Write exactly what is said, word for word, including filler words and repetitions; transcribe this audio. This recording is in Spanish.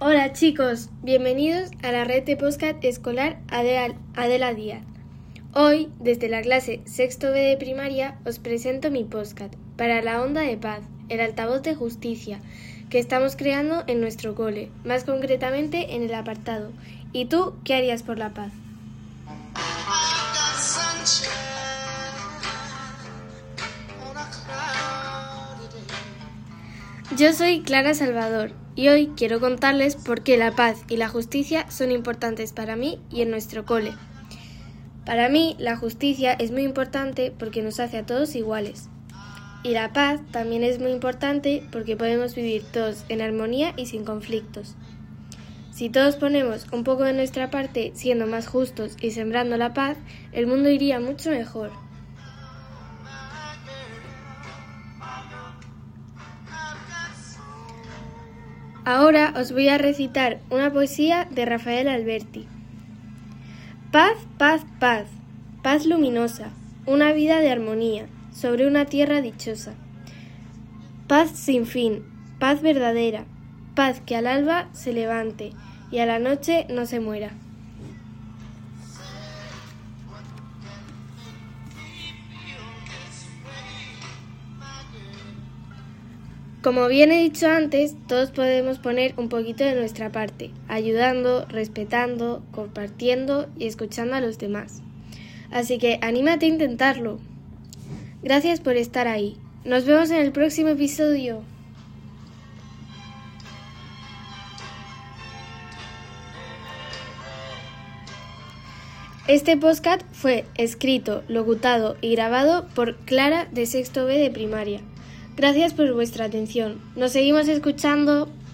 Hola chicos, bienvenidos a la red de podcast escolar Adela, Adela Díaz. Hoy, desde la clase sexto B de primaria, os presento mi podcast para la onda de paz, el altavoz de justicia, que estamos creando en nuestro cole, más concretamente en el apartado ¿Y tú qué harías por la paz? Yo soy Clara Salvador y hoy quiero contarles por qué la paz y la justicia son importantes para mí y en nuestro cole. Para mí, la justicia es muy importante porque nos hace a todos iguales. Y la paz también es muy importante porque podemos vivir todos en armonía y sin conflictos. Si todos ponemos un poco de nuestra parte siendo más justos y sembrando la paz, el mundo iría mucho mejor. Ahora os voy a recitar una poesía de Rafael Alberti. Paz, paz, paz, paz luminosa, una vida de armonía, sobre una tierra dichosa. Paz sin fin, paz verdadera, paz que al alba se levante y a la noche no se muera. Como bien he dicho antes, todos podemos poner un poquito de nuestra parte, ayudando, respetando, compartiendo y escuchando a los demás. Así que anímate a intentarlo. Gracias por estar ahí. Nos vemos en el próximo episodio. Este podcast fue escrito, locutado y grabado por Clara de sexto B de primaria. Gracias por vuestra atención. Nos seguimos escuchando.